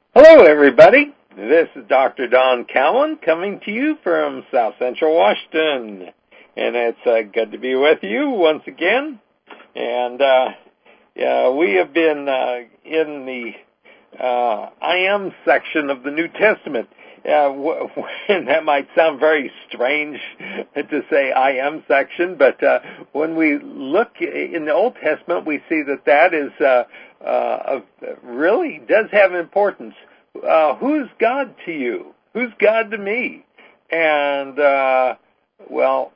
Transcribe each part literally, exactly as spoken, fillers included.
Hello, everybody. This is Doctor Don Cowan coming to you from South Central Washington, and it's uh, good to be with you once again. And uh, yeah, we have been uh, in the uh, I am section of the New Testament. Uh, w- and that might sound very strange to say I am section, but uh, when we look in the Old Testament, we see that that is uh, uh, really does have importance. Uh, who's God to you? Who's God to me? And, uh, well,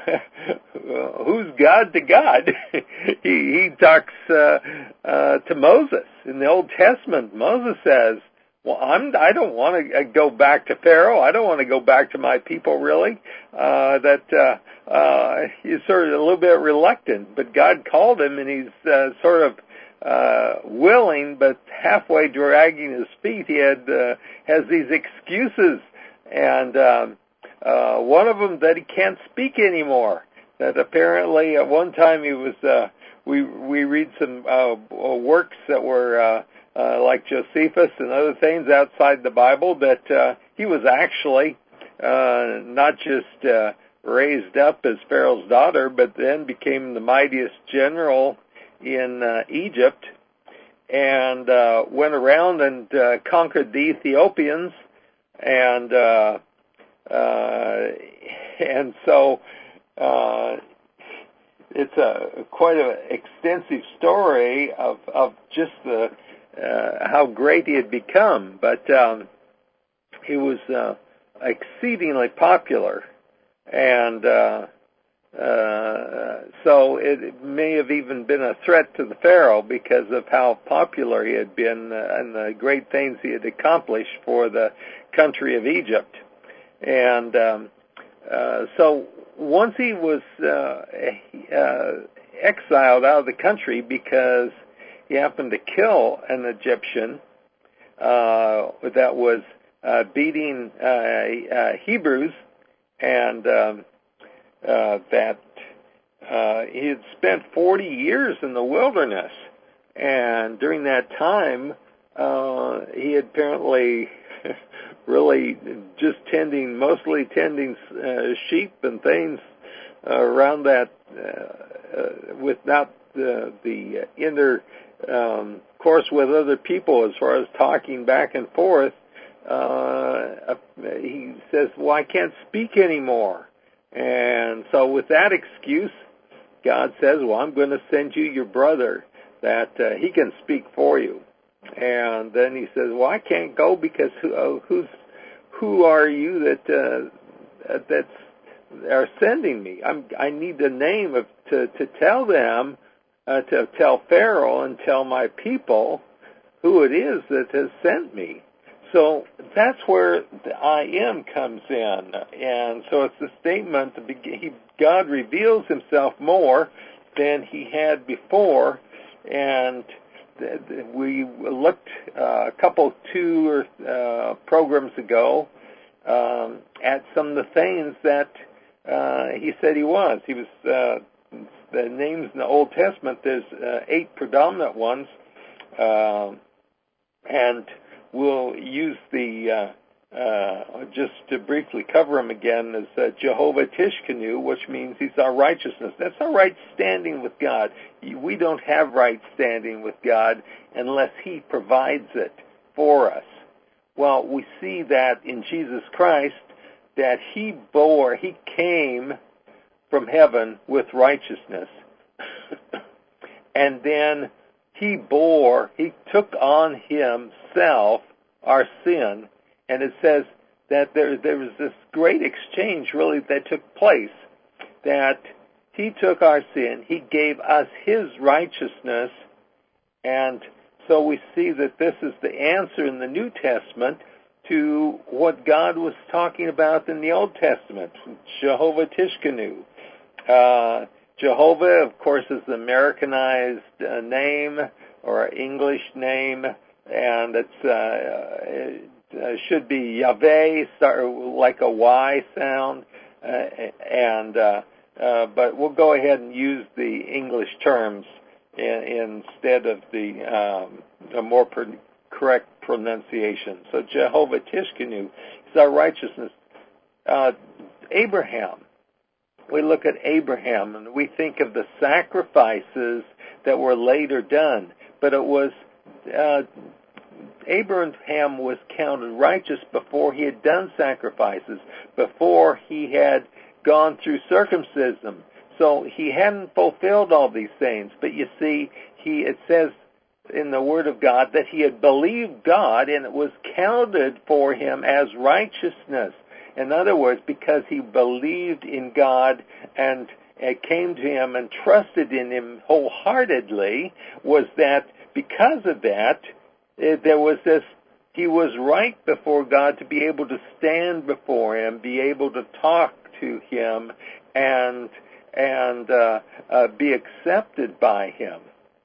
who's God to God? he, he talks uh, uh, to Moses in the Old Testament. Moses says, well, I'm, I don't want to go back to Pharaoh. I don't want to go back to my people, really. Uh, that uh, uh, he's sort of a little bit reluctant, but God called him, and he's uh, sort of uh, willing, but halfway dragging his feet. He had uh, has these excuses, and um, uh, one of them that he can't speak anymore. That apparently at one time he was. Uh, we we read some uh, works that were. Uh, Uh, like Josephus and other things outside the Bible, that uh, he was actually uh, not just uh, raised up as Pharaoh's daughter, but then became the mightiest general in uh, Egypt, and uh, went around and uh, conquered the Ethiopians, and uh, uh, and so uh, it's a quite an extensive story of of just the Uh, how great he had become, but um, he was uh, exceedingly popular, and uh, uh, so it may have even been a threat to the Pharaoh because of how popular he had been uh, and the great things he had accomplished for the country of Egypt. And um, uh, so once he was uh, uh, exiled out of the country because he happened to kill an Egyptian uh, that was uh, beating uh, uh, Hebrews, and um, uh, that uh, he had spent forty years in the wilderness. And during that time, uh, he had apparently really just tending, mostly tending uh, sheep and things uh, around that, uh, uh, with not the, the inner Um, course with other people as far as talking back and forth. Uh, he says, well, I can't speak anymore. And so with that excuse, God says, well, I'm going to send you your brother that uh, he can speak for you. And then he says, well, I can't go because who, uh, who's, who are you that, uh, that's, are sending me? I'm, I need a name of, to, to tell them Uh, to tell Pharaoh and tell my people who it is that has sent me. So that's where the I am comes in. And so it's the statement, he, God reveals himself more than he had before. And we looked uh, a couple, two or uh, programs ago um, at some of the things that uh, he said he was. He was uh, the names in the Old Testament, there's uh, eight predominant ones, uh, and we'll use the, uh, uh, just to briefly cover them again, as uh, Jehovah Tishkenu, which means he's our righteousness. That's our right standing with God. We don't have right standing with God unless he provides it for us. Well, we see that in Jesus Christ, that he bore, he came from heaven with righteousness. And then he bore, he took on himself our sin. And it says that there, there was this great exchange really that took place, that he took our sin, he gave us his righteousness, and so we see that this is the answer in the New Testament to what God was talking about in the Old Testament, Jehovah Tishkenu. Uh, Jehovah, of course, is the Americanized uh, name or English name, and it's uh, it uh, should be Yahweh, start like a Y sound, uh, and uh, uh, but we'll go ahead and use the English terms in, instead of the, um, the more per- correct pronunciation. So Jehovah Tishkenu is our righteousness. Uh, Abraham. We look at Abraham and we think of the sacrifices that were later done, but it was uh, Abraham was counted righteous before he had done sacrifices, before he had gone through circumcision. So he hadn't fulfilled all these things, but you see, he it says in the Word of God that he had believed God and it was counted for him as righteousness. In other words, because he believed in God and it came to him and trusted in him wholeheartedly, was that because of that, it, there was this, he was right before God to be able to stand before him, be able to talk to him, and and uh, uh, be accepted by him.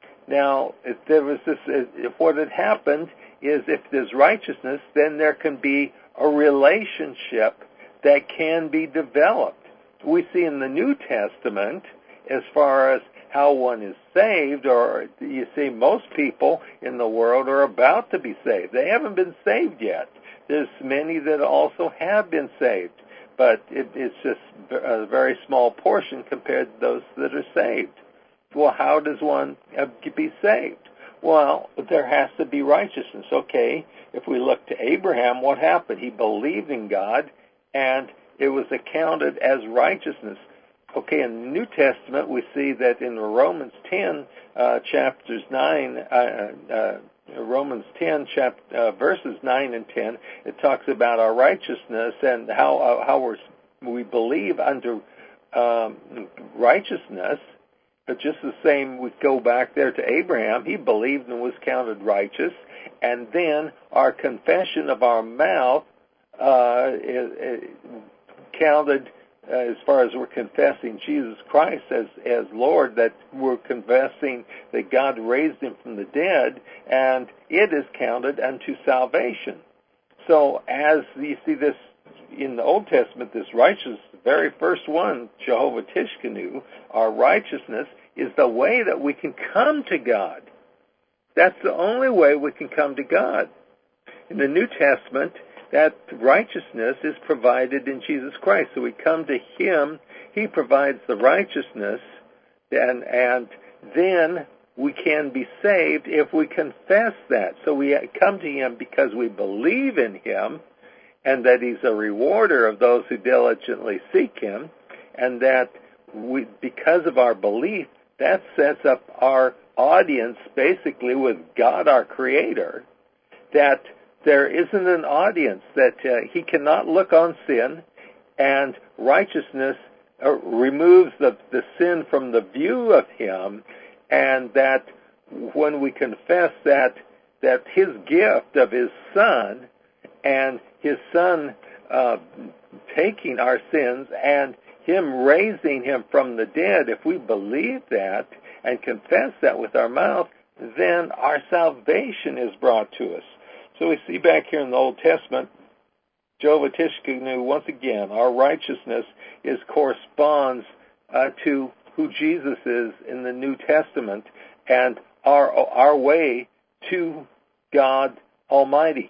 Now, if there was this, if what had happened is if there's righteousness, then there can be a relationship that can be developed. We see in the New Testament, as far as how one is saved, or you see most people in the world are about to be saved. They haven't been saved yet. There's many that also have been saved, but it, it's just a very small portion compared to those that are saved. Well, how does one be saved? Well, there has to be righteousness. Okay, if we look to Abraham, what happened? He believed in God, and it was accounted as righteousness. Okay, in the New Testament, we see that in Romans ten, uh, chapters nine, uh, uh, Romans ten, chap- uh, verses nine and ten, it talks about our righteousness and how uh, how we're, we believe unto um, righteousness. But just the same, we go back there to Abraham. He believed and was counted righteous. And then our confession of our mouth uh, is, is counted uh, as far as we're confessing Jesus Christ as, as Lord, that we're confessing that God raised him from the dead, and it is counted unto salvation. So as you see this in the Old Testament, this righteousness, the very first one, Jehovah Tishkenu, our righteousness, is the way that we can come to God. That's the only way we can come to God. In the New Testament, that righteousness is provided in Jesus Christ. So we come to him, he provides the righteousness, and, and then we can be saved if we confess that. So we come to him because we believe in him, and that he's a rewarder of those who diligently seek him, and that we, because of our belief, that sets up our audience basically with God, our Creator, that there isn't an audience, that uh, he cannot look on sin, and righteousness uh, removes the, the sin from the view of him, and that when we confess that that his gift of his Son, and his Son uh, taking our sins and him raising him from the dead, if we believe that and confess that with our mouth, then our salvation is brought to us. So we see back here in the Old Testament, Jehovah Tishkenu, once again, our righteousness is corresponds uh, to who Jesus is in the New Testament, and our our way to God Almighty.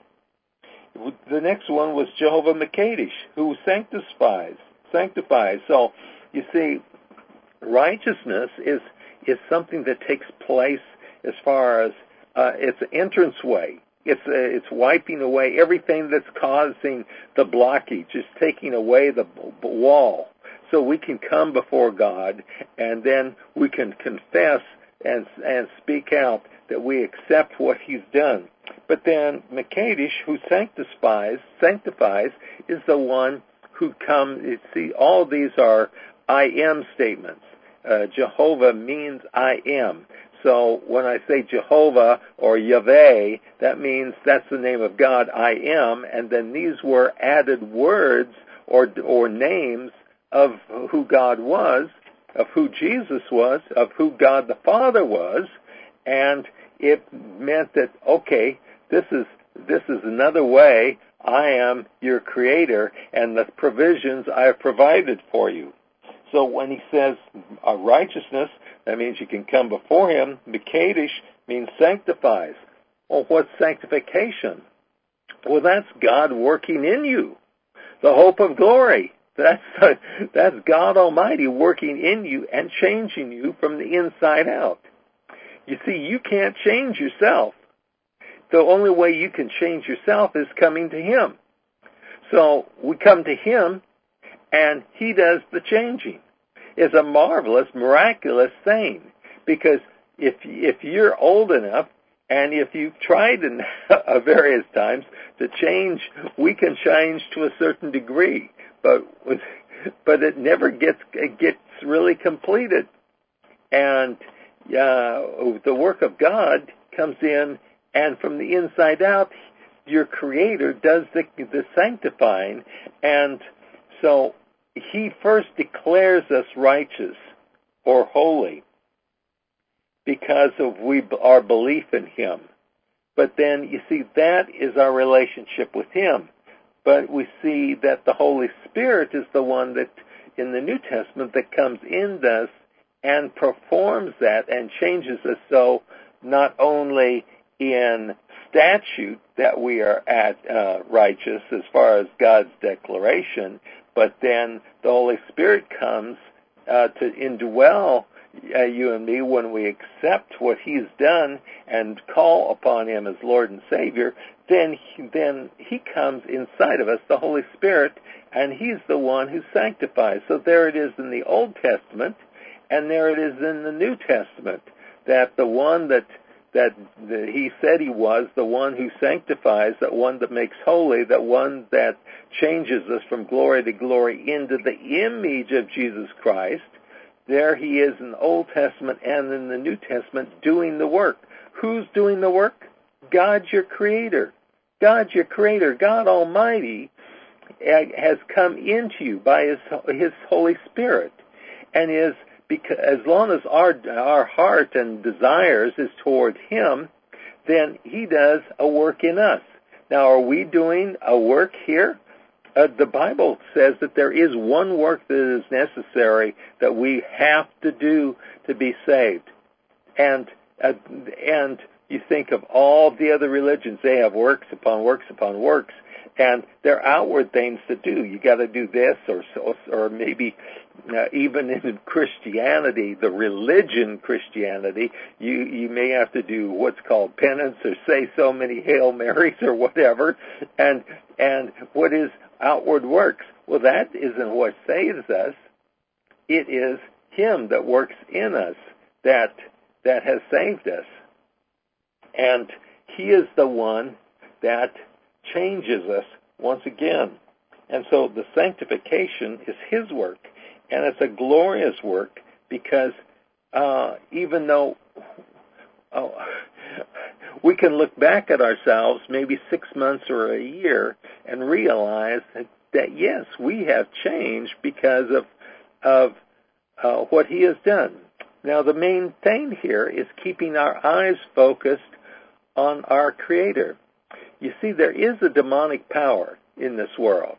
The next one was Jehovah Mekadesh, who sanctifies. Sanctifies. So you see, righteousness is is something that takes place as far as uh, it's an entranceway. It's uh, it's wiping away everything that's causing the blockage. It's taking away the b- wall, so we can come before God, and then we can confess and and speak out that we accept what He's done. But then Mekadesh, who sanctifies, sanctifies, is the one who comes. See, all these are I am statements. Uh, Jehovah means I am. So when I say Jehovah or Yahweh, that means that's the name of God, I am, and then these were added words or or names of who God was, of who Jesus was, of who God the Father was, and it meant that, okay, this is this is another way I am your Creator, and the provisions I have provided for you. So when he says uh, righteousness, that means you can come before him. Mekadesh means sanctifies. Well, what's sanctification? Well, that's God working in you. The hope of glory. That's, that's God Almighty working in you and changing you from the inside out. You see, you can't change yourself. The only way you can change yourself is coming to Him. So we come to Him, and He does the changing. It's a marvelous, miraculous thing. Because if if you're old enough, and if you've tried in various times to change, we can change to a certain degree, but but it never gets it gets really completed. And uh, the work of God comes in, and from the inside out, your Creator does the, the sanctifying. And so He first declares us righteous or holy because of we our belief in Him. But then, you see, that is our relationship with Him. But we see that the Holy Spirit is the one that, in the New Testament, that comes in us and performs that and changes us so not only in statute that we are at uh, righteous as far as God's declaration, but then the Holy Spirit comes uh, to indwell uh, you and me when we accept what He's done and call upon Him as Lord and Savior. Then he, then He comes inside of us, the Holy Spirit, and He's the one who sanctifies. So there it is in the Old Testament, and there it is in the New Testament, that the one that that the, He said He was, the one who sanctifies, that one that makes holy, that one that changes us from glory to glory into the image of Jesus Christ, there He is in the Old Testament and in the New Testament doing the work. Who's doing the work? God, your Creator. God, your Creator, God Almighty, has come into you by His His Holy Spirit, and is because as long as our our heart and desires is toward Him, then He does a work in us. Now, are we doing a work here? Uh, the Bible says that there is one work that is necessary that we have to do to be saved, and uh, and you think of all the other religions; they have works upon works upon works. And they're outward things to do. You got to do this, or or maybe uh, even in Christianity, the religion Christianity, you you may have to do what's called penance, or say so many Hail Marys, or whatever. And and what is outward works? Well, that isn't what saves us. It is Him that works in us that that has saved us, and He is the one that changes us once again. And so the sanctification is His work, and it's a glorious work because uh, even though oh, we can look back at ourselves maybe six months or a year and realize that, that yes, we have changed because of of uh, what He has done. Now, the main thing here is keeping our eyes focused on our Creator. You see, there is a demonic power in this world.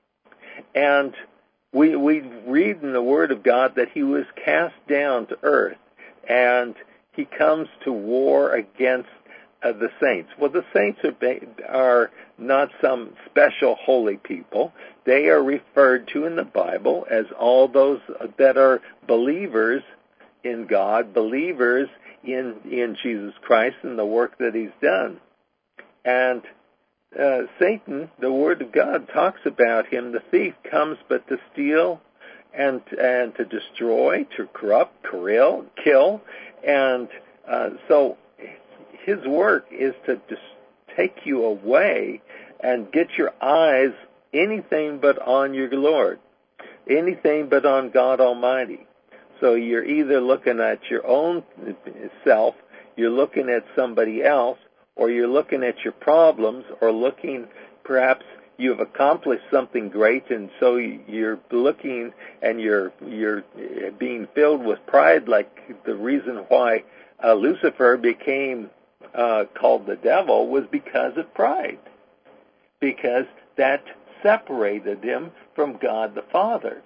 And we we read in the Word of God that He was cast down to earth, and He comes to war against uh, the saints. Well, the saints are, are not some special holy people. They are referred to in the Bible as all those that are believers in God, believers in, in Jesus Christ and the work that He's done. And uh, Satan, the Word of God, talks about him. The thief comes but to steal and and to destroy, to corrupt, kill, kill. And uh, so his work is to just take you away and get your eyes anything but on your Lord, anything but on God Almighty. So you're either looking at your own self, you're looking at somebody else, or you're looking at your problems, or looking, perhaps you've accomplished something great, and so you're looking and you're you're being filled with pride, like the reason why uh, Lucifer became uh, called the devil was because of pride, because that separated him from God the Father.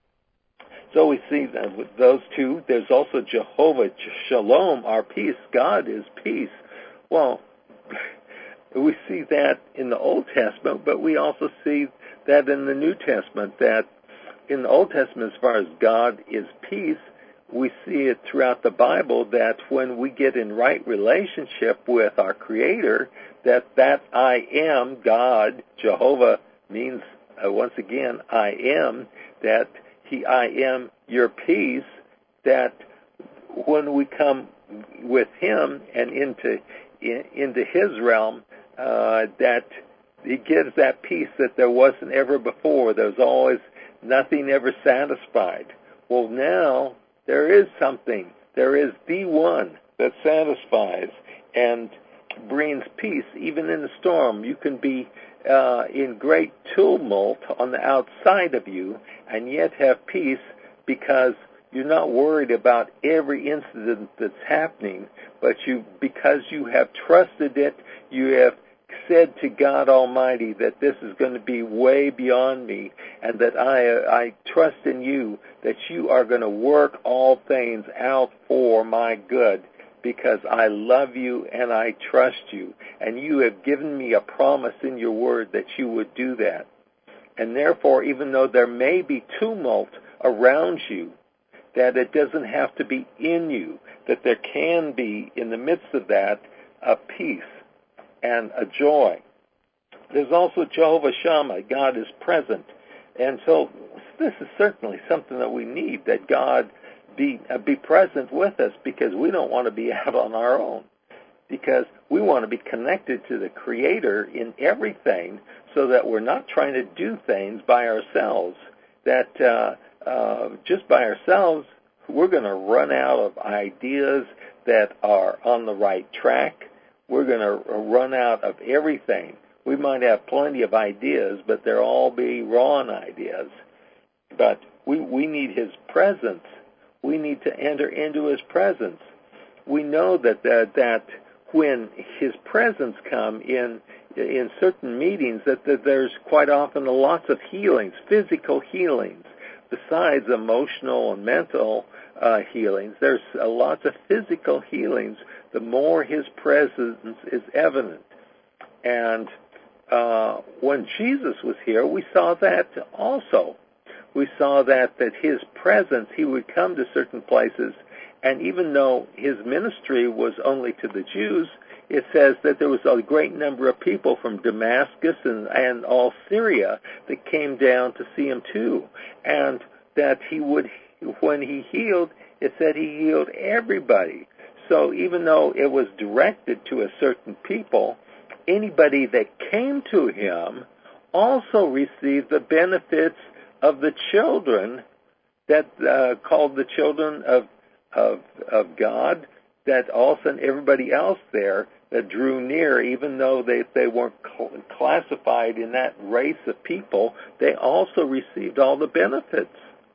So we see that with those two, there's also Jehovah Shalom, our peace. God is peace. Well, we see that in the Old Testament, but we also see that in the New Testament, that in the Old Testament, as far as God is peace, we see it throughout the Bible that when we get in right relationship with our Creator, that that I am, God, Jehovah, means, uh, once again, I am, that He, I am your peace, that when we come with Him and into in, into His realm, uh, that He gives that peace that there wasn't ever before. There was always nothing ever satisfied. Well, now there is something. There is the one that satisfies and brings peace, even in the storm. You can be uh, in great tumult on the outside of you and yet have peace because you're not worried about every incident that's happening, but you, because you have trusted it, you have said to God Almighty that this is going to be way beyond me, and that I I trust in you, that you are going to work all things out for my good, because I love you and I trust you, and you have given me a promise in your word that you would do that. And therefore, even though there may be tumult around you, that it doesn't have to be in you, that there can be, in the midst of that, a peace and a joy. There's also Jehovah Shammah. God is present. And so this is certainly something that we need, that God be uh, be present with us, because we don't want to be out on our own, because we want to be connected to the Creator in everything, so that we're not trying to do things by ourselves, that uh, uh, just by ourselves we're going to run out of ideas that are on the right track. We're going to run out of everything. We might have plenty of ideas, but they'll all be wrong ideas. But we, we need His presence. We need to enter into His presence. We know that, that, that when His presence comes in in certain meetings, that, that there's quite often lots of healings, physical healings, besides emotional and mental uh, healings. There's uh, lots of physical healings the more His presence is evident. And uh, when Jesus was here, we saw that also. We saw that, that His presence, He would come to certain places, and even though His ministry was only to the Jews, it says that there was a great number of people from Damascus and, and all Syria that came down to see Him too. And that He would, when He healed, it said He healed everybody. So even though it was directed to a certain people, anybody that came to Him also received the benefits of the children that uh, called the children of, of of God, that also everybody else there that drew near, even though they, they weren't cl- classified in that race of people, they also received all the benefits.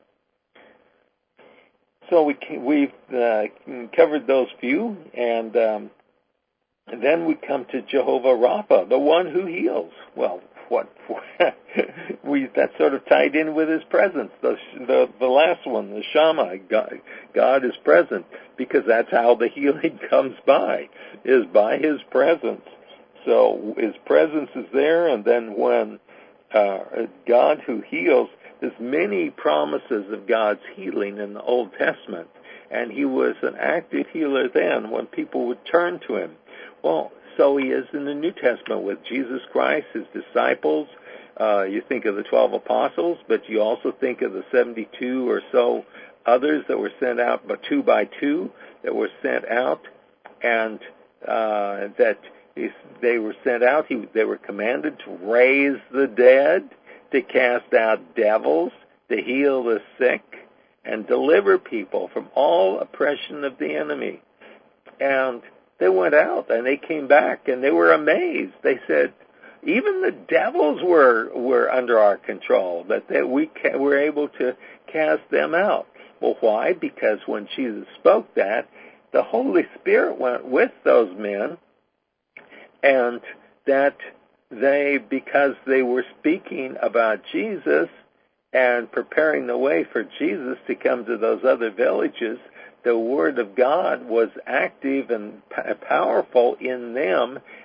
So we, we've uh, covered those few, and, um, and then we come to Jehovah Rapha, the one who heals. Well, what we that's sort of tied in with His presence. The the, the last one, the Shammah, God, God is present, because that's how the healing comes by, is by His presence. So His presence is there, and then when uh, God who heals, there's many promises of God's healing in the Old Testament, and He was an active healer then when people would turn to Him. Well, so He is in the New Testament with Jesus Christ, His disciples. Uh, you think of the twelve apostles, but you also think of the seventy-two or so others that were sent out, but two by two, that were sent out, and uh, that they were sent out. He, they were commanded to raise the dead, to cast out devils, to heal the sick, and deliver people from all oppression of the enemy. And they went out, and they came back, and they were amazed. They said, even the devils were were under our control, that they, we ca- were able to cast them out. Well, why? Because when Jesus spoke that, the Holy Spirit went with those men, and that they, because they were speaking about Jesus and preparing the way for Jesus to come to those other villages, the Word of God was active and p- powerful in them,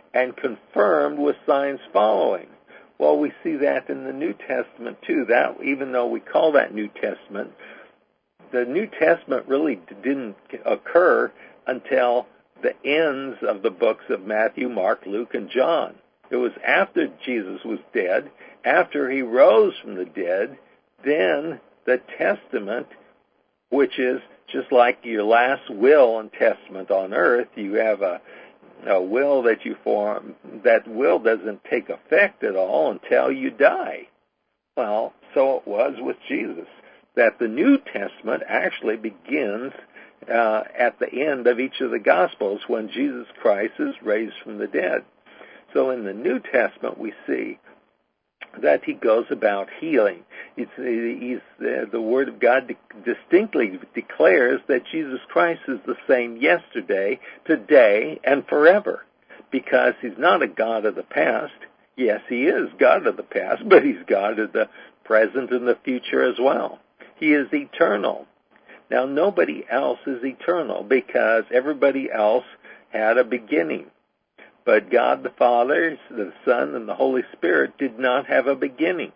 and confirmed with signs following. Well, we see that in the New Testament too. That, even though we call that New Testament, the New Testament really didn't occur until the ends of the books of Matthew, Mark, Luke, and John. It was after Jesus was dead, after he rose from the dead, then the Testament, which is just like your last will and testament on earth, you have a, a will that you form. That will doesn't take effect at all until you die. Well, so it was with Jesus, that the New Testament actually begins uh, at the end of each of the Gospels when Jesus Christ is raised from the dead. So in the New Testament we see that he goes about healing. It's, he's, uh, the Word of God di- distinctly declares that Jesus Christ is the same yesterday, today, and forever, because he's not a God of the past. Yes, he is God of the past, but he's God of the present and the future as well. He is eternal. Now, nobody else is eternal because everybody else had a beginning. But God the Father, the Son, and the Holy Spirit did not have a beginning.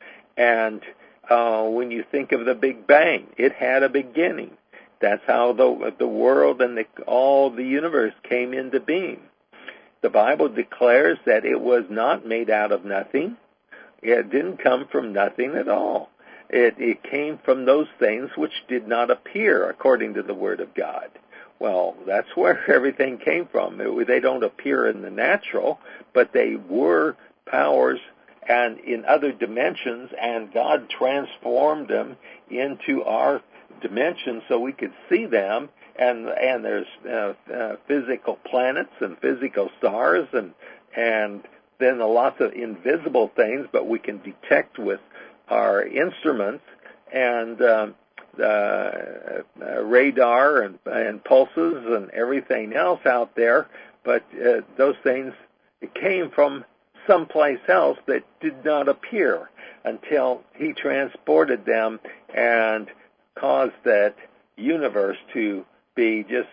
And uh, when you think of the Big Bang, it had a beginning. That's how the, the world and the, all the universe came into being. The Bible declares that it was not made out of nothing. It didn't come from nothing at all. It, it came from those things which did not appear according to the Word of God. Well, that's where everything came from. It, they don't appear in the natural, but they were powers and in other dimensions, and God transformed them into our dimension so we could see them. And and there's uh, uh, physical planets and physical stars, and and then a lot of invisible things, but we can detect with our instruments and um, uh, uh, radar and, and pulses and everything else out there. But uh, those things it came from someplace else that did not appear until he transported them and caused that universe to be just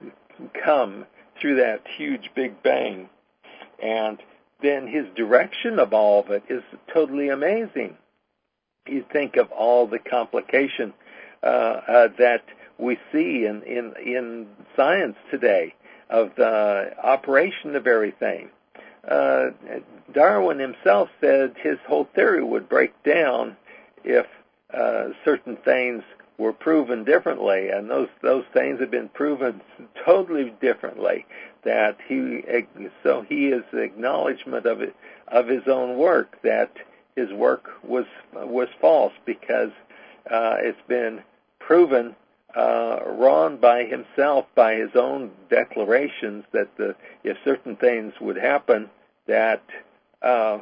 come through that huge Big Bang. And then his direction of all of it is totally amazing. You think of all the complication uh, uh, that we see in, in, in science today of the operation of everything. Uh, Darwin himself said his whole theory would break down if uh, certain things were proven differently, and those those things have been proven totally differently. That he so he is the acknowledgement of it, of his own work, that his work was was false because uh, it's been proven uh, wrong by himself, by his own declarations that the if certain things would happen, that uh, uh,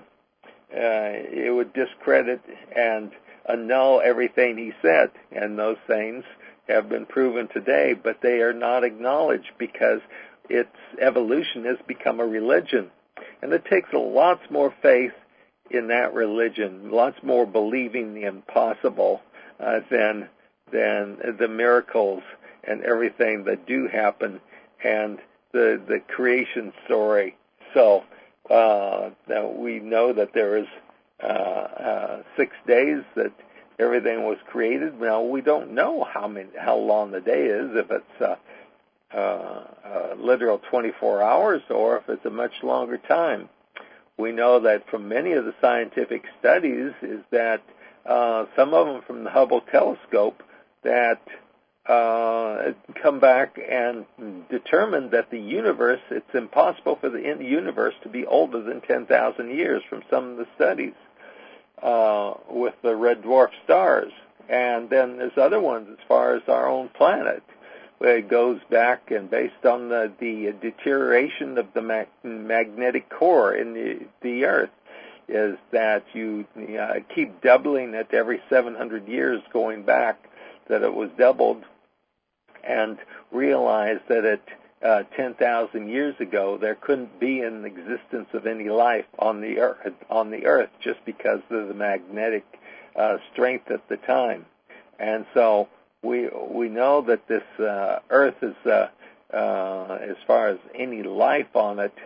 it would discredit and annul everything he said, and those things have been proven today, but they are not acknowledged because its evolution has become a religion. And it takes a lots more faith in that religion, lots more believing the impossible uh, than than the miracles and everything that do happen and the the creation story. So uh, now we know that there is Uh, uh, six days that everything was created. Now we don't know how many, how long the day is, if it's uh, uh, uh, literal twenty-four hours or if it's a much longer time. We know that from many of the scientific studies is that uh, some of them from the Hubble telescope that uh, come back and determine that the universe, it's impossible for the universe to be older than ten thousand years from some of the studies uh, with the red dwarf stars. And then there's other ones as far as our own planet, where it goes back and based on the, the deterioration of the mag- magnetic core in the, the Earth, is that you uh, keep doubling it every seven hundred years going back, that it was doubled, and realize that at uh, ten thousand years ago there couldn't be an existence of any life on the earth, on the earth just because of the magnetic uh, strength at the time. And so we we know that this uh, earth is, uh, uh, as far as any life on it,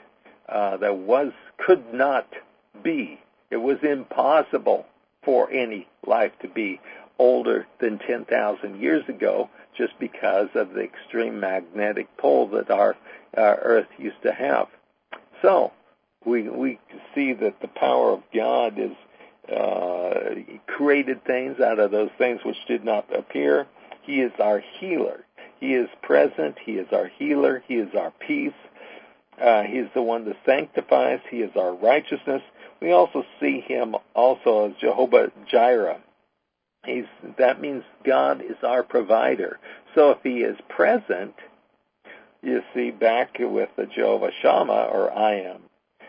uh, that was could not be. It was impossible for any life to be older than ten thousand years ago, just because of the extreme magnetic pull that our, our Earth used to have. So we we see that the power of God is uh, created things out of those things which did not appear. He is our healer. He is present. He is our healer. He is our peace. Uh, he is the one that sanctifies. He is our righteousness. We also see him also as Jehovah Jireh. He's, that means God is our provider. So if he is present, you see back with the Jehovah Shammah, or I am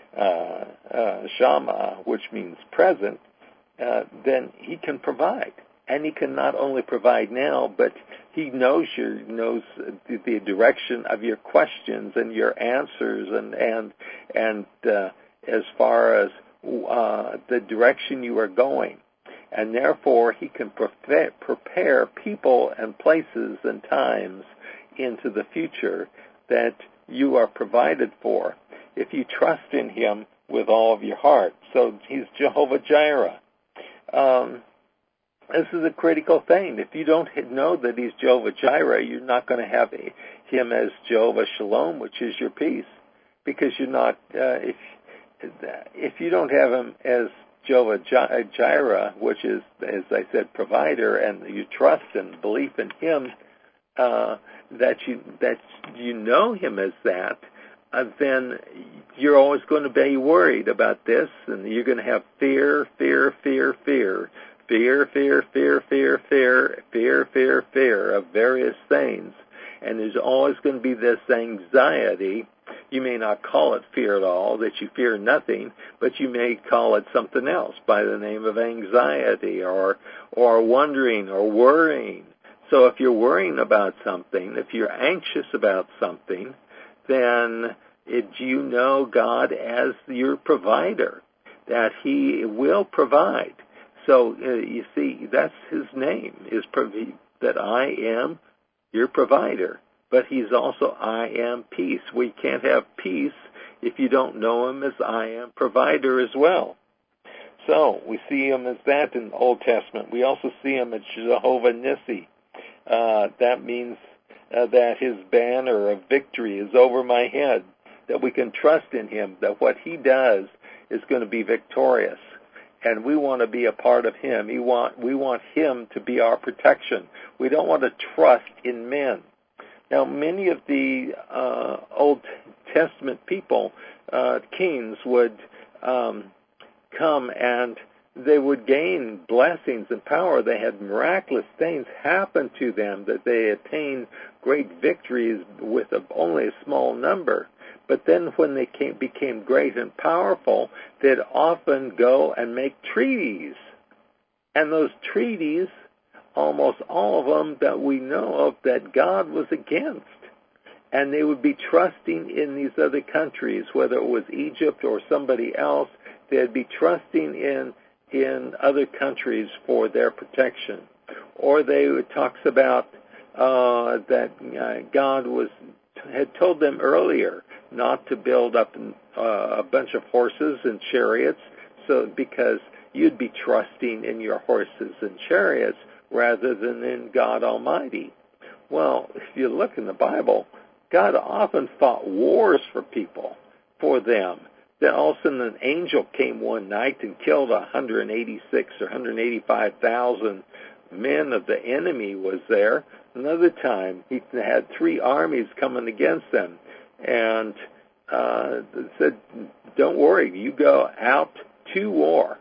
uh, uh, Shammah, which means present, uh, then he can provide. And he can not only provide now, but he knows your knows the, the direction of your questions and your answers, and and and uh, as far as uh, the direction you are going. And therefore, he can prepare, prepare people and places and times into the future that you are provided for if you trust in him with all of your heart. So he's Jehovah Jireh. Um, this is a critical thing. If you don't know that he's Jehovah Jireh, you're not going to have him as Jehovah Shalom, which is your peace, because you're not. Uh, if if you don't have him as Jehovah Jireh, which is, as I said, provider, and you trust and belief in him, uh, that you that you know him as that, uh, then you're always going to be worried about this, and you're going to have fear, fear, fear, fear, fear, fear, fear, fear, fear, fear, fear, fear of various things, and there's always going to be this anxiety. You may not call it fear at all, that you fear nothing, but you may call it something else by the name of anxiety or or wondering or worrying. So if you're worrying about something, if you're anxious about something, then it, you know God as your provider, that he will provide. So uh, you see, that's his name, is prov- that I am your provider. But he's also I am peace. We can't have peace if you don't know him as I am provider as well. So we see him as that in the Old Testament. We also see him as Jehovah Nissi. Uh, that means uh, that his banner of victory is over my head, that we can trust in him, that what he does is going to be victorious. And we want to be a part of him. We want, we want him to be our protection. We don't want to trust in men. Now, many of the uh, Old Testament people, uh, kings, would um, come and they would gain blessings and power. They had miraculous things happen to them, that they attained great victories with only a small number. But then when they came, became great and powerful, they'd often go and make treaties. And those treaties, almost all of them that we know of, that God was against. And they would be trusting in these other countries, whether it was Egypt or somebody else, they'd be trusting in in other countries for their protection. Or they it talks about uh, that uh, God was had told them earlier not to build up uh, a bunch of horses and chariots, so because you'd be trusting in your horses and chariots rather than in God Almighty. Well, if you look in the Bible, God often fought wars for people, for them. Then all of a sudden an angel came one night and killed one hundred eighty-six or one hundred eighty-five thousand men of the enemy was there. Another time he had three armies coming against them, and uh, said, "Don't worry, you go out to war,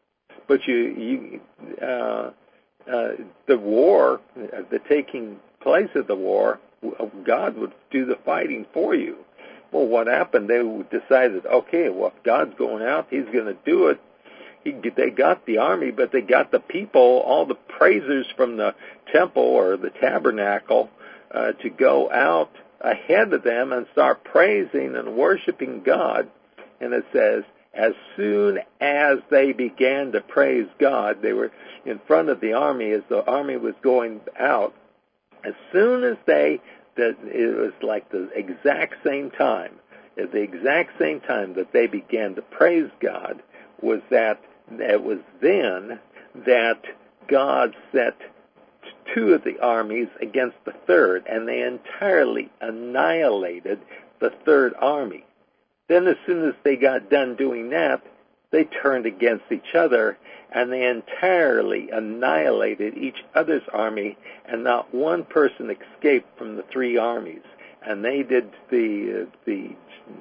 but you you uh, uh, the war, the taking place of the war, God would do the fighting for you." Well, what happened? They decided, okay, well, if God's going out, he's going to do it. He, they got the army, but they got the people, all the praisers from the temple or the tabernacle, uh, to go out ahead of them and start praising and worshiping God. And it says, as soon as they began to praise God, they were in front of the army as the army was going out. As soon as they, that it was like the exact same time, at the exact same time that they began to praise God, was that it was then that God set two of the armies against the third, and they entirely annihilated the third army. Then as soon as they got done doing that, they turned against each other, and they entirely annihilated each other's army, and not one person escaped from the three armies. And they did, the the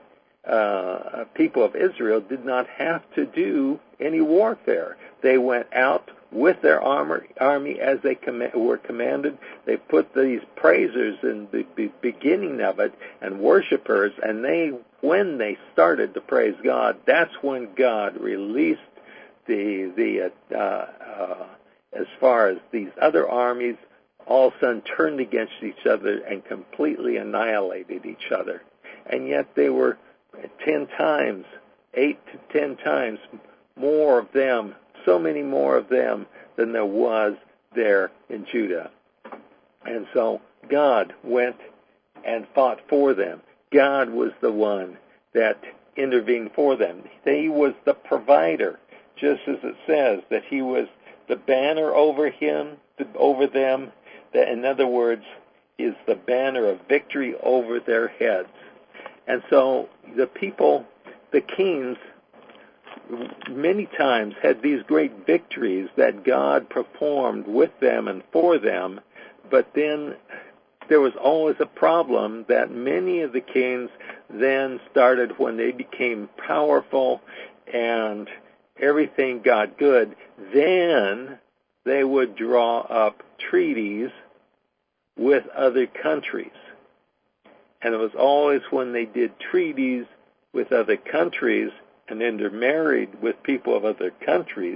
uh, people of Israel did not have to do any warfare. They went out with their armor, army as they com- were commanded. They put these praisers in the be- beginning of it and worshipers, and they, when they started to praise God, that's when God released the the uh, uh, as far as these other armies, all of a sudden turned against each other and completely annihilated each other. And yet they were ten times, eight to ten times more of them, so many more of them than there was there in Judah. And so God went and fought for them. God was the one that intervened for them. He was the provider, just as it says that he was the banner over him, over them. That, in other words, is the banner of victory over their heads. And so the people, the kings, many times had these great victories that God performed with them and for them, but then there was always a problem that many of the kings then started, when they became powerful and everything got good, then they would draw up treaties with other countries. And it was always when they did treaties with other countries and intermarried with people of other countries,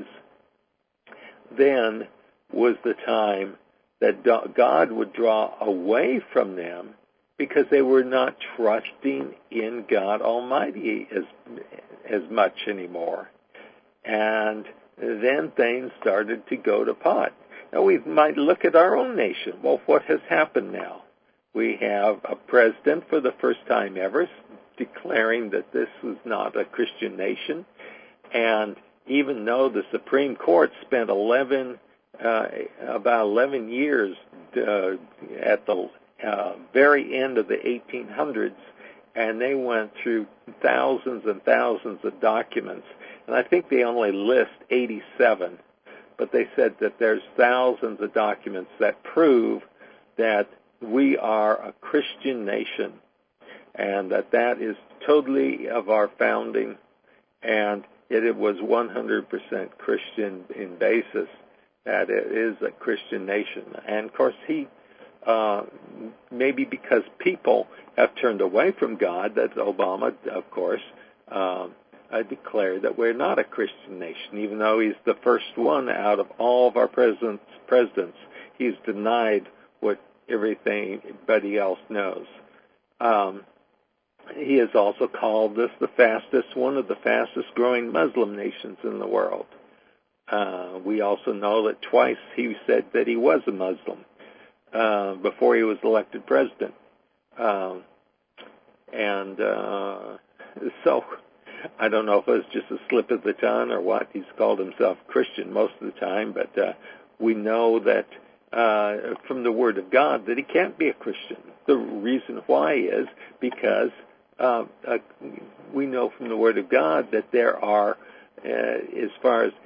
then was the time that God would draw away from them, because they were not trusting in God Almighty as as much anymore. And then things started to go to pot. Now we might look at our own nation. Well, what has happened now? We have a president for the first time ever declaring that this is not a Christian nation. And even though the Supreme Court spent eleven, uh, about eleven years uh, at the uh, very end of the eighteen hundreds, and they went through thousands and thousands of documents, and I think they only list eighty-seven, but they said that there's thousands of documents that prove that we are a Christian nation, and that that is totally of our founding, and it, it was one hundred percent Christian in basis, that it is a Christian nation. And of course, he, uh, maybe because people have turned away from God, that Obama, of course, uh, I declare that we're not a Christian nation, even though he's the first one out of all of our presidents. presidents. He's denied what everything everybody else knows. Um, he has also called this the fastest, one of the fastest growing Muslim nations in the world. Uh, we also know that twice he said that he was a Muslim uh, before he was elected president. Um, and uh, so I don't know if it was just a slip of the tongue or what. He's called himself Christian most of the time, but uh, we know that uh, from the Word of God that he can't be a Christian. The reason why is because uh, uh, we know from the Word of God that there are, uh, as far as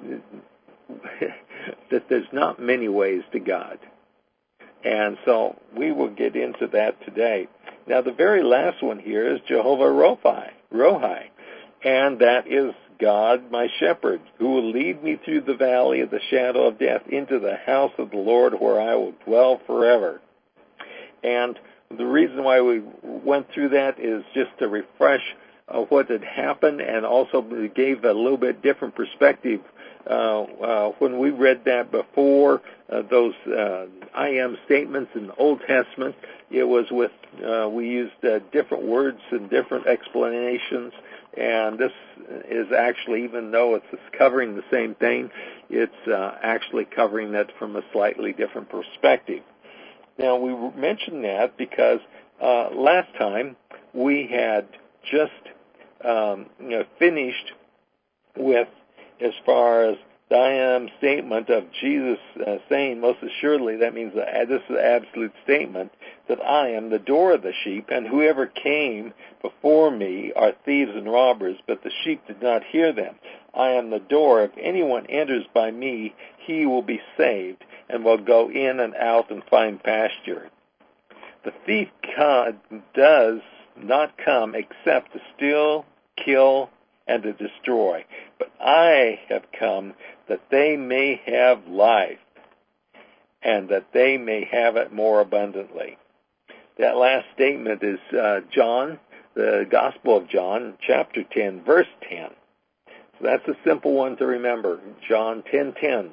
that there's not many ways to God. And so we will get into that today. Now, the very last one here is Jehovah Rohi, Rohi, and that is God, my shepherd, who will lead me through the valley of the shadow of death into the house of the Lord, where I will dwell forever. And the reason why we went through that is just to refresh uh, what had happened, and also gave a little bit different perspective. Uh, uh, when we read that before, uh, those uh, I am statements in the Old Testament, it was with, uh, we used uh, different words and different explanations, and this is actually, even though it's covering the same thing, it's uh, actually covering that from a slightly different perspective. Now, we mentioned that because uh, last time we had just um, you know, finished with as far as the I am statement of Jesus uh, saying, most assuredly, that means that this is an absolute statement, that I am the door of the sheep, and whoever came before me are thieves and robbers, but the sheep did not hear them. I am the door. If anyone enters by me, he will be saved, and will go in and out and find pasture. The thief does not come except to steal, kill, and to destroy. But I have come that they may have life, and that they may have it more abundantly. That last statement is uh, John, the Gospel of John, chapter ten, verse ten. So that's a simple one to remember, John ten ten.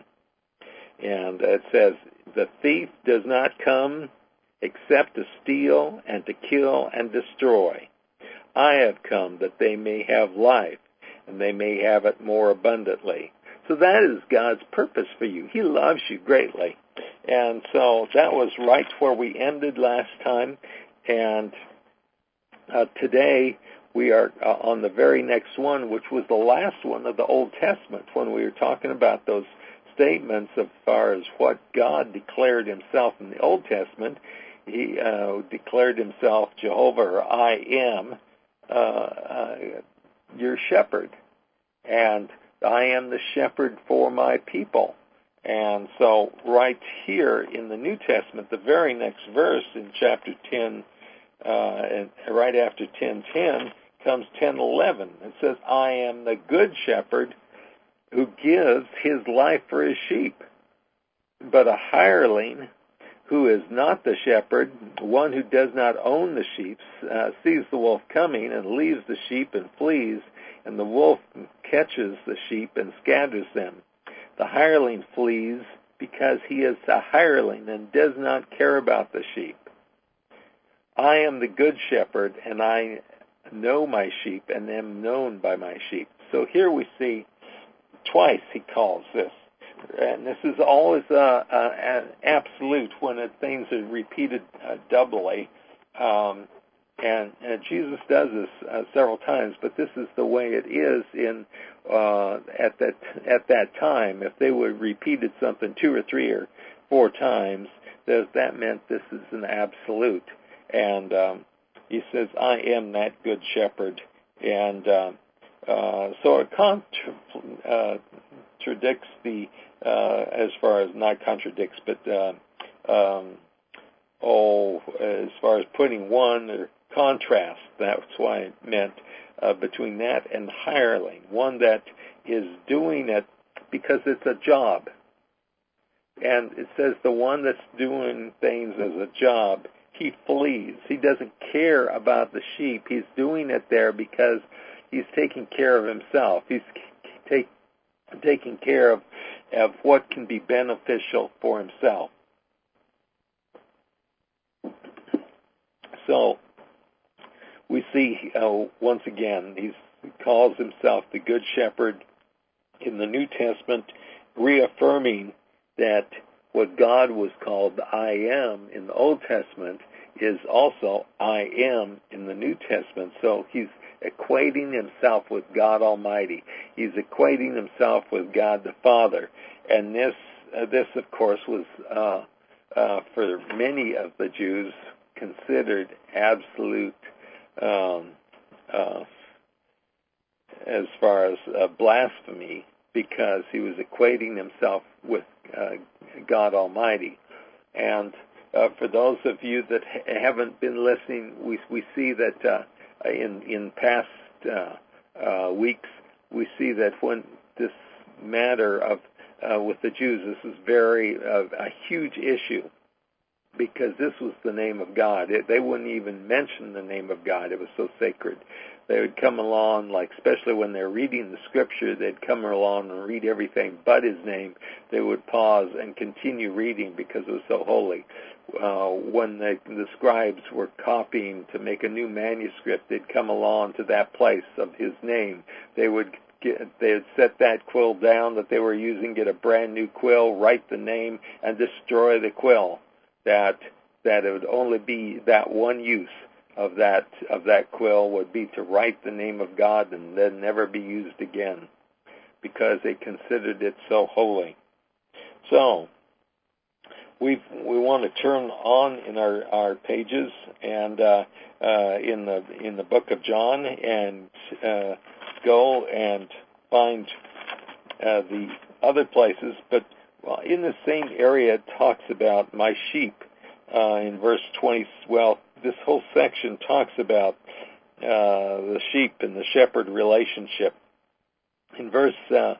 And it says, the thief does not come except to steal and to kill and destroy. I have come that they may have life, and they may have it more abundantly. So that is God's purpose for you. He loves you greatly. And so that was right where we ended last time. And uh, today we are uh, on the very next one, which was the last one of the Old Testament, when we were talking about those statements as far as what God declared himself in the Old Testament. He uh, declared himself Jehovah, or I am, uh, uh, your shepherd. And I am the shepherd for my people. And so right here in the New Testament, the very next verse in chapter ten, uh, and right after ten ten, comes ten eleven. It says, I am the good shepherd who gives his life for his sheep. But a hireling who is not the shepherd, one who does not own the sheep, uh, sees the wolf coming and leaves the sheep and flees, and the wolf catches the sheep and scatters them. The hireling flees because he is a hireling and does not care about the sheep. I am the good shepherd, and I know my sheep and am known by my sheep. So here we see twice he calls this. And this is always uh, uh, an absolute when it, things are repeated uh, doubly. Um, and, and Jesus does this uh, several times, but this is the way it is in uh, at that at that time. If they would repeated something two or three or four times, that, that meant this is an absolute. And um, he says, I am that good shepherd. And uh, uh, so it contra- uh, contradicts the Uh, as far as not contradicts, but uh, um, oh, as far as putting one or contrast, that's why it meant uh, between that and hireling, one that is doing it because it's a job. And it says the one that's doing things as a job, he flees. He doesn't care about the sheep. He's doing it there because he's taking care of himself. He's take, taking care of of what can be beneficial for himself. So we see uh, once again he's, he calls himself the Good Shepherd in the New Testament, reaffirming that what God was called I am in the Old Testament is also I am in the New Testament. So he's equating himself with God Almighty. He's equating himself with God the Father. And this, uh, this of course, was uh, uh, for many of the Jews considered absolute um, uh, as far as uh, blasphemy, because he was equating himself with uh, God Almighty. And uh, for those of you that ha- haven't been listening, we we see that uh, in in past uh, uh, weeks, we see that when this matter of uh, with the Jews, this is very uh, a huge issue, because this was the name of God. It, they wouldn't even mention the name of God. It was so sacred. They would come along, like especially when they're reading the Scripture, they'd come along and read everything but His name. They would pause and continue reading because it was so holy. Uh, when the, the scribes were copying to make a new manuscript, they'd come along to that place of His name. They would get, they would set that quill down that they were using, get a brand new quill, write the name, and destroy the quill. That that it would only be that one use of that of that quill would be to write the name of God and then never be used again, because they considered it so holy. So we we want to turn on in our, our pages and uh, uh, in the in the book of John and uh, go and find uh, the other places, but well, in the same area it talks about my sheep uh, in verse twenty. Well, this whole section talks about uh, the sheep and the shepherd relationship. In verse uh,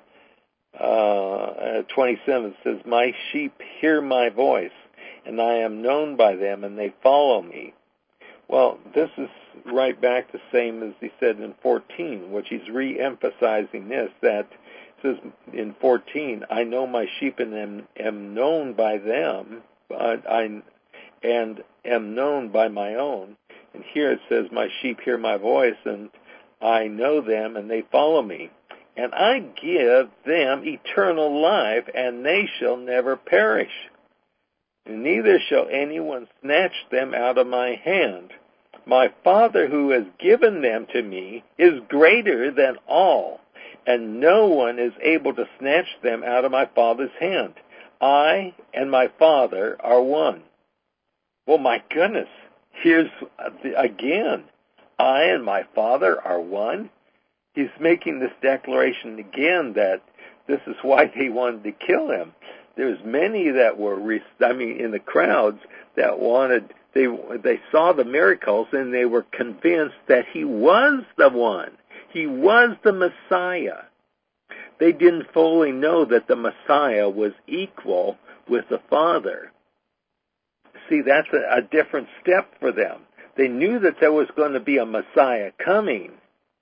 uh, twenty-seven, it says, "My sheep hear my voice, and I am known by them, and they follow me." Well, this is right back the same as he said in fourteen, which he's re-emphasizing this, that it says in fourteen, "I know my sheep and am, am known by them, but I and am known by my own." And here it says, "My sheep hear my voice, and I know them, and they follow me. And I give them eternal life, and they shall never perish. And neither shall anyone snatch them out of my hand. My Father who has given them to me is greater than all, and no one is able to snatch them out of my Father's hand. I and my Father are one." Well, my goodness, here's again, I and my Father are one. He's making this declaration again that this is why they wanted to kill him. There's many that were, I mean, in the crowds that wanted, they they saw the miracles and they were convinced that he was the one. He was the Messiah. They didn't fully know that the Messiah was equal with the Father. See, that's a, a different step for them. They knew that there was going to be a Messiah coming.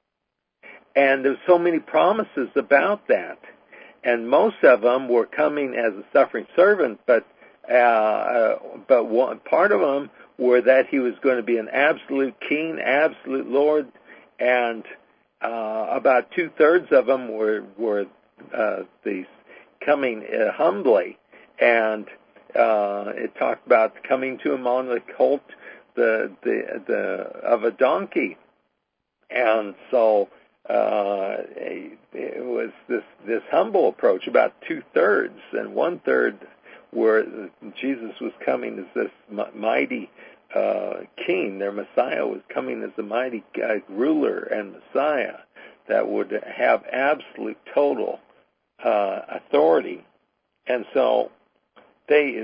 And there's so many promises about that. And most of them were coming as a suffering servant, but uh, uh, but one part of them were that he was going to be an absolute king, absolute Lord, and uh, about two-thirds of them were, were uh, these coming uh, humbly. And uh, it talked about coming to him on the colt the, the, the, of a donkey. And so Uh, it was this, this humble approach, about two-thirds, and one-third where Jesus was coming as this mighty uh, king. Their Messiah was coming as a mighty uh, ruler and Messiah that would have absolute total uh, authority. And so they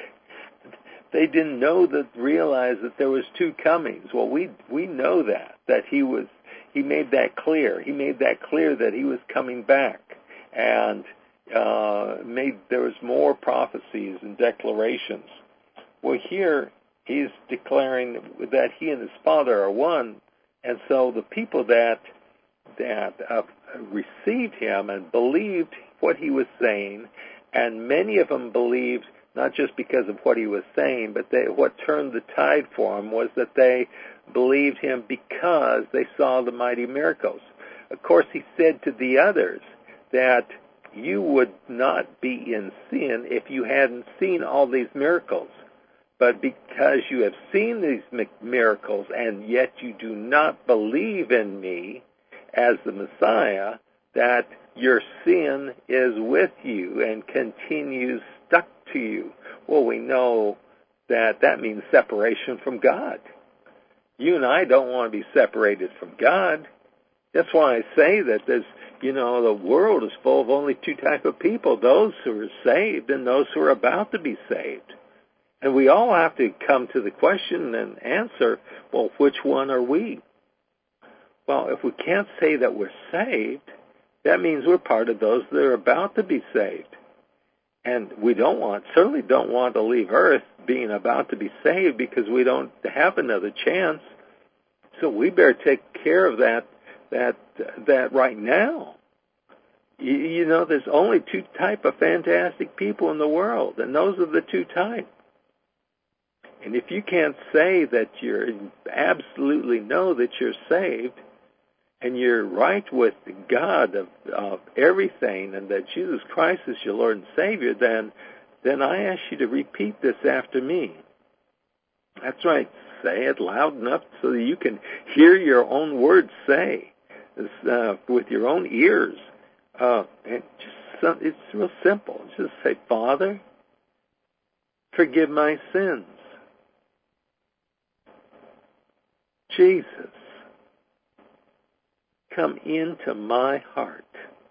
they didn't know that, realize that there was two comings. Well, we we know that, that he was He made that clear. He made that clear that he was coming back, and uh, made there was more prophecies and declarations. Well, here he's declaring that he and his Father are one, and so the people that that uh, received him and believed what he was saying, and many of them believed not just because of what he was saying, but they, what turned the tide for him was that they believed him because they saw the mighty miracles. Of course, he said to the others that you would not be in sin if you hadn't seen all these miracles. But because you have seen these miracles and yet you do not believe in me as the Messiah, that your sin is with you and continues stuck to you. Well, we know that that means separation from God. You and I don't want to be separated from God. That's why I say that there's, you know, the world is full of only two types of people, those who are saved and those who are about to be saved. And we all have to come to the question and answer, well, which one are we? Well, if we can't say that we're saved, that means we're part of those that are about to be saved. And we don't want, certainly don't want to leave Earth being about to be saved because we don't have another chance. So we better take care of that, that, that right now. You, you know, there's only two type of fantastic people in the world, and those are the two types. And if you can't say that you're, absolutely know that you're saved, and you're right with God of, of everything, and that Jesus Christ is your Lord and Savior, then then I ask you to repeat this after me. That's right. say it loud enough so that you can hear your own words say, uh, with your own ears. Uh, and just it's real simple. Just say, Father, forgive my sins. Jesus, come into my heart.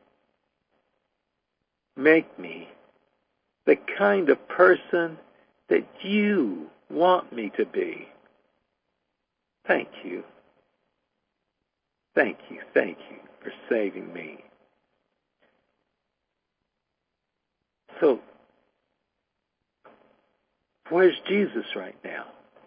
Make me the kind of person that you want me to be. Thank you. Thank you, thank you for saving me. So, where's Jesus right now?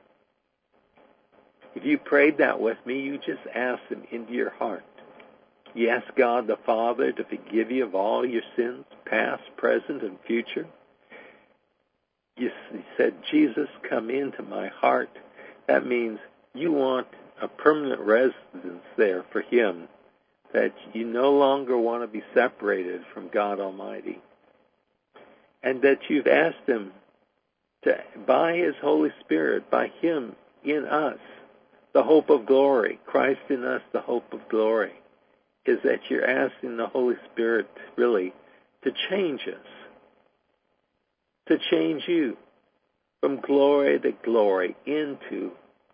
If you prayed that with me, you just asked him into your heart. You ask God the Father to forgive you of all your sins, past, present, and future. You said, Jesus, come into my heart. That means you want a permanent residence there for him, that you no longer want to be separated from God Almighty, and that you've asked him to, by his Holy Spirit, by him in us, the hope of glory, Christ in us, the hope of glory, is that you're asking the Holy Spirit really to change us, to change you from glory to glory into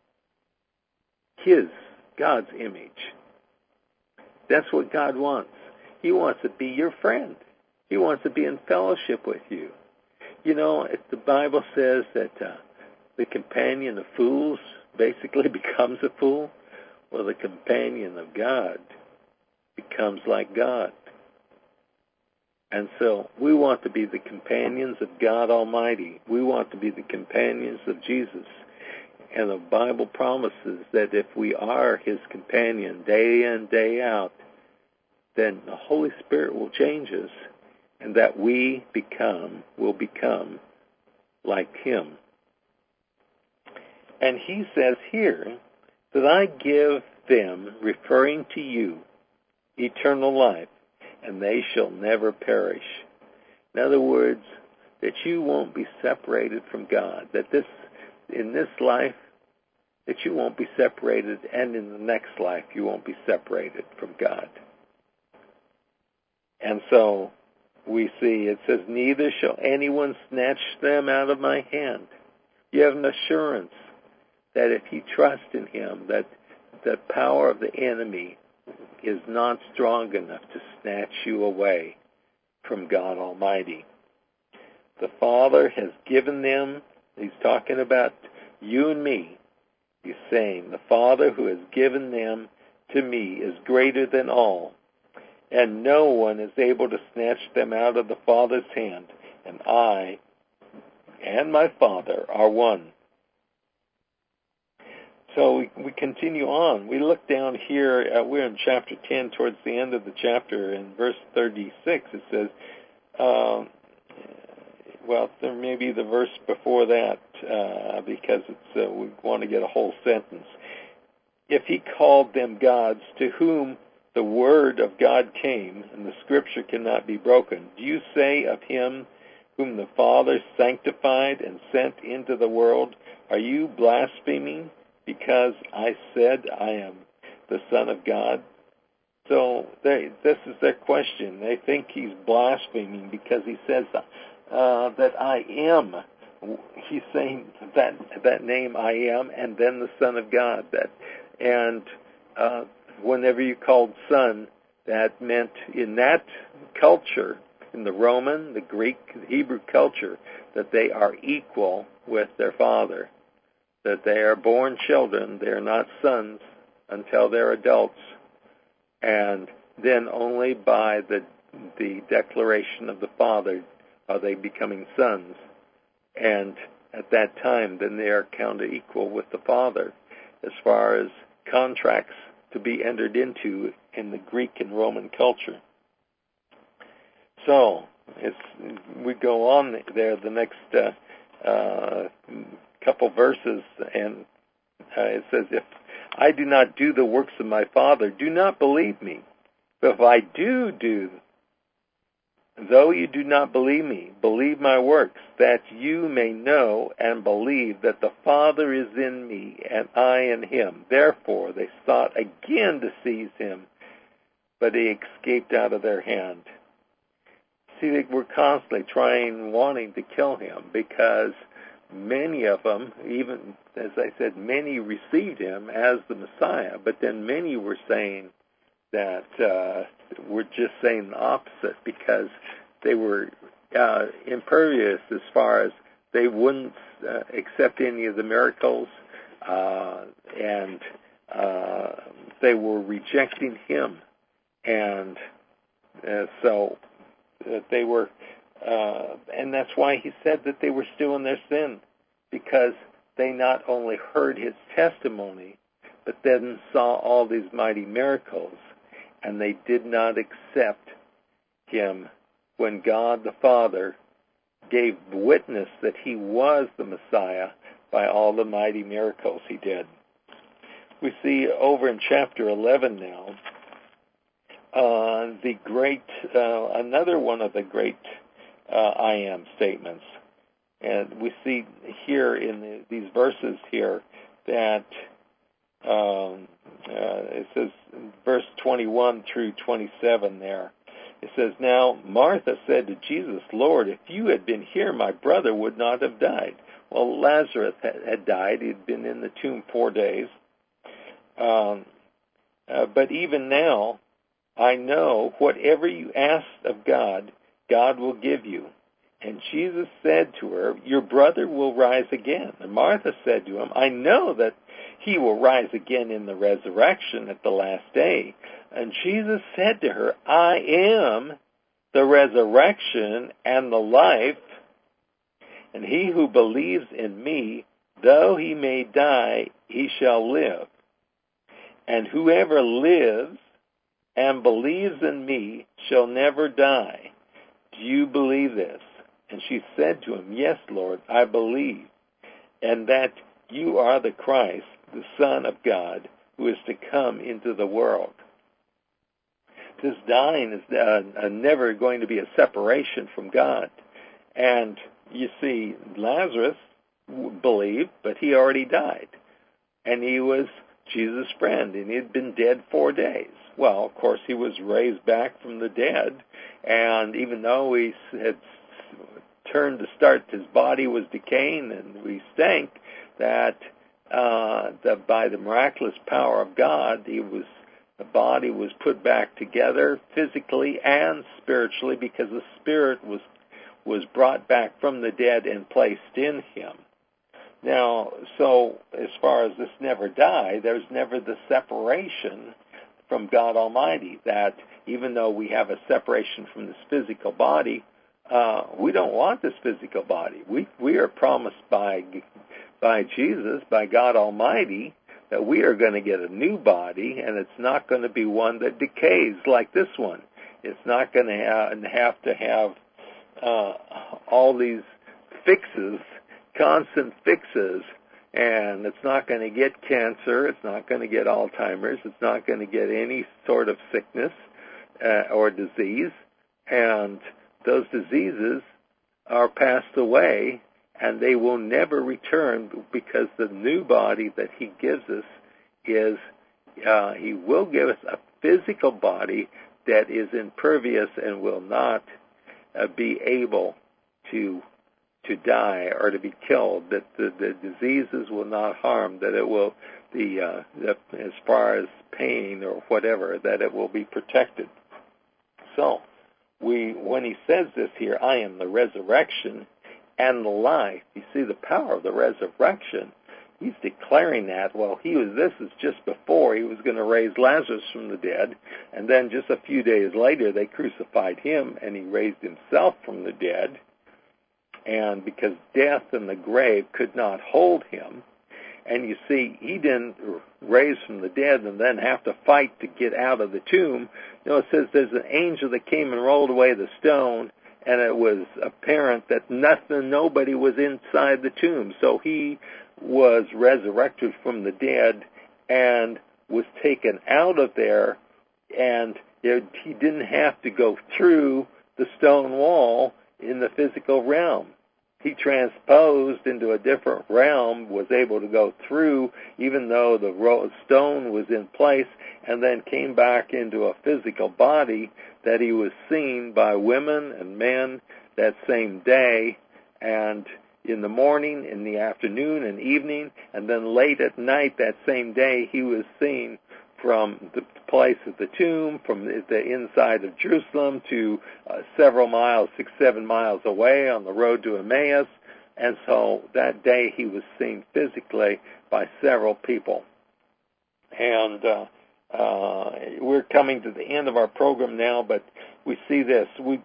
his, God's image. That's what God wants. He wants to be your friend. He wants to be in fellowship with you. You know, if the Bible says that uh, the companion of fools basically becomes a fool, well, the companion of God becomes like God. And so we want to be the companions of God Almighty. We want to be the companions of Jesus. And the Bible promises that if we are his companion day in, day out, then the Holy Spirit will change us, and that we become, will become like him. And he says here that I give them, referring to you, eternal life, and they shall never perish. In other words, that you won't be separated from God, that this, in this life, that you won't be separated, and in the next life you won't be separated from God. And so we see, it says, neither shall anyone snatch them out of my hand. You have an assurance that if you trust in him, that the power of the enemy is not strong enough to snatch you away from God Almighty. The Father has given them, he's talking about you and me, he's saying, the Father who has given them to me is greater than all, and no one is able to snatch them out of the Father's hand, and I and my Father are one. So we, we continue on. We look down here, uh, we're in chapter ten, towards the end of the chapter, in verse thirty-six, it says, uh, well, there may be the verse before that, uh, because it's, uh, we want to get a whole sentence. If he called them gods to whom the word of God came, and the scripture cannot be broken, do you say of him whom the Father sanctified and sent into the world, are you blaspheming because I said I am the Son of God? So they, this is their question. They think he's blaspheming because he says uh, that I am. He's saying that that name I am, and then the Son of God. That and uh, whenever you called Son, that meant in that culture, in the Roman, the Greek, the Hebrew culture, that they are equal with their Father. That they are born children, they are not sons until they're adults, and then only by the the declaration of the Father are they becoming sons, and at that time then they are counted equal with the Father as far as contracts to be entered into in the Greek and Roman culture. So it's, we go on there the next uh, uh, couple verses, and uh, it says, if I do not do the works of my Father, do not believe me. But if I do do though you do not believe me, believe my works, that you may know and believe that the Father is in me and I in him. Therefore they sought again to seize him, but he escaped out of their hand. See, they were constantly trying, wanting to kill him, because many of them, even, as I said, many received him as the Messiah, but then many were saying that, uh, were just saying the opposite, because they were uh, impervious as far as they wouldn't uh, accept any of the miracles, uh, and uh, they were rejecting him. And uh, so uh, they were, uh, and that's why he said that they were still in their sin, because they not only heard his testimony, but then saw all these mighty miracles, and they did not accept him when God the Father gave witness that he was the Messiah by all the mighty miracles he did. We see over in chapter eleven now, Uh, the great, uh, another one of the great uh, I am statements. And we see here in the, these verses here that um, uh, it says verse twenty-one through twenty-seven there. It says, now Martha said to Jesus, Lord, if you had been here, my brother would not have died. Well, Lazarus had, had died. He had been in the tomb four days. Um, uh, but even now, I know whatever you ask of God, God will give you. And Jesus said to her, your brother will rise again. And Martha said to him, I know that he will rise again in the resurrection at the last day. And Jesus said to her, I am the resurrection and the life, and he who believes in me, though he may die, he shall live. And whoever lives and believes in me shall never die. Do you believe this? And she said to him, yes, Lord, I believe, and that you are the Christ, the Son of God, who is to come into the world. This dying is uh, never going to be a separation from God. And you see, Lazarus believed, but he already died. And he was Jesus' friend, and he had been dead four days. Well, of course, he was raised back from the dead, and even though he had turned to start, his body was decaying and he stank, that uh, the, by the miraculous power of God, he was the body was put back together physically and spiritually, because the spirit was was brought back from the dead and placed in him. Now, so as far as this never die, there's never the separation from God Almighty, that even though we have a separation from this physical body, uh, we don't want this physical body. We we are promised by by Jesus, by God Almighty, that we are going to get a new body, and it's not going to be one that decays like this one. It's not going to have, have to have uh, all these fixes, constant fixes, and it's not going to get cancer, it's not going to get Alzheimer's, it's not going to get any sort of sickness uh, or disease, and those diseases are passed away, and they will never return, because the new body that he gives us is, uh, he will give us a physical body that is impervious and will not uh, be able to to die or to be killed, that the, the diseases will not harm, that it will, the, uh, the as far as pain or whatever, that it will be protected. So, we when he says this here, I am the resurrection and the life, you see the power of the resurrection. He's declaring that. Well, he was. This is just before he was going to raise Lazarus from the dead, and then just a few days later they crucified him, and he raised himself from the dead. And because death and the grave could not hold him, and you see, he didn't raise from the dead and then have to fight to get out of the tomb. You know, it says there's an angel that came and rolled away the stone, and it was apparent that nothing, nobody was inside the tomb. So he was resurrected from the dead and was taken out of there, and it, he didn't have to go through the stone wall in the physical realm. He transposed into a different realm, was able to go through, even though the stone was in place, and then came back into a physical body that he was seen by women and men that same day, and in the morning, in the afternoon and evening, and then late at night that same day he was seen from the place of the tomb, from the inside of Jerusalem to uh, several miles, six, seven miles away on the road to Emmaus. And so that day he was seen physically by several people. And uh, uh, we're coming to the end of our program now, but we see this. We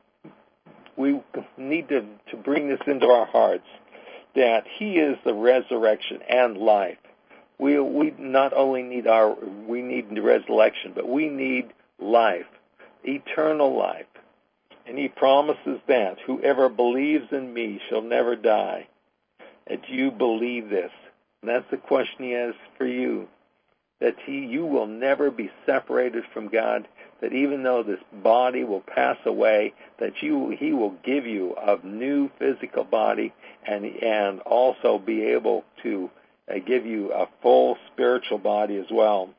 we need to, to bring this into our hearts, that he is the resurrection and life. We we not only need our we need the resurrection, but we need life, eternal life. And he promises that whoever believes in me shall never die. And do you believe this? And that's the question he has for you. That he you will never be separated from God, that even though this body will pass away, that you he will give you a new physical body and and also be able to Uh, give you a full spiritual body as well.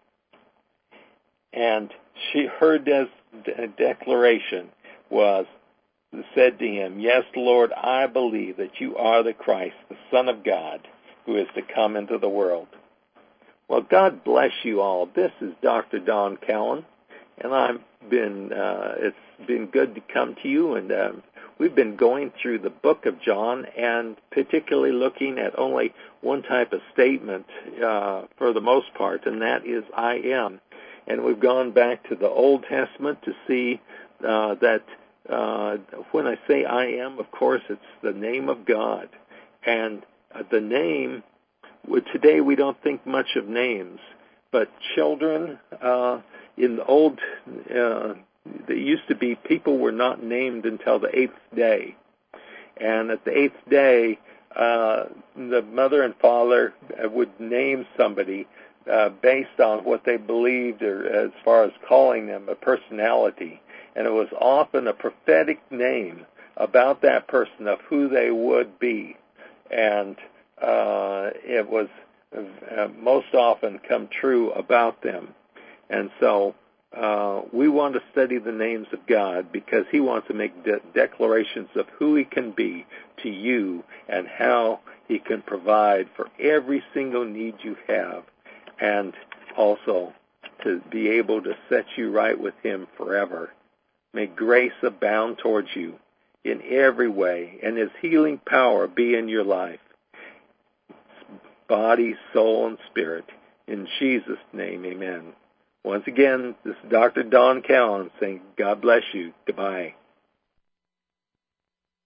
And she, her de- de- declaration was, said to him, "Yes, Lord, I believe that you are the Christ, the Son of God, who is to come into the world." Well, God bless you all. This is Doctor Don Cowan, and I've been, uh, it's been good to come to you, and uh, we've been going through the book of John and particularly looking at only one type of statement uh, for the most part, and that is I am. And we've gone back to the Old Testament to see uh, that uh, when I say I am, of course, it's the name of God. And uh, the name, today we don't think much of names, but children uh, in the old uh there used to be people were not named until the eighth day. And at the eighth day, uh, the mother and father would name somebody uh, based on what they believed, or as far as calling them a personality. And it was often a prophetic name about that person of who they would be. And uh, it was uh, most often come true about them. And so Uh, we want to study the names of God because he wants to make de- declarations of who he can be to you and how he can provide for every single need you have, and also to be able to set you right with him forever. May grace abound towards you in every way, and his healing power be in your life, body, soul, and spirit. In Jesus' name, amen. Once again, this is Doctor Don Cowan saying, God bless you. Goodbye.